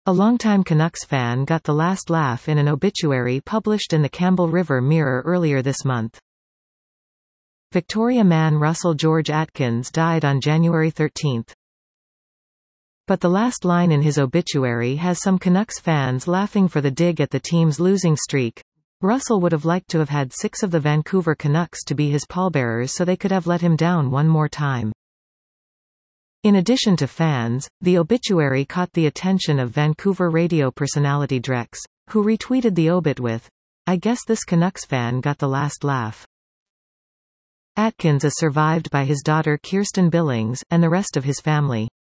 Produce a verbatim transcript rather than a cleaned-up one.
A longtime Canucks fan got the last laugh in an obituary published in the Campbell River Mirror earlier this month. Victoria man Russell George Atkins died on January thirteenth. But the last line in his obituary has some Canucks fans laughing for the dig at the team's losing streak. Russell would have liked to have had six of the Vancouver Canucks to be his pallbearers so they could have let him down one more time. In addition to fans, the obituary caught the attention of Vancouver radio personality Drex, who retweeted the obit with, "I guess this Canucks fan got the last laugh." Atkins is survived by his daughter Kirsten Billings, and the rest of his family.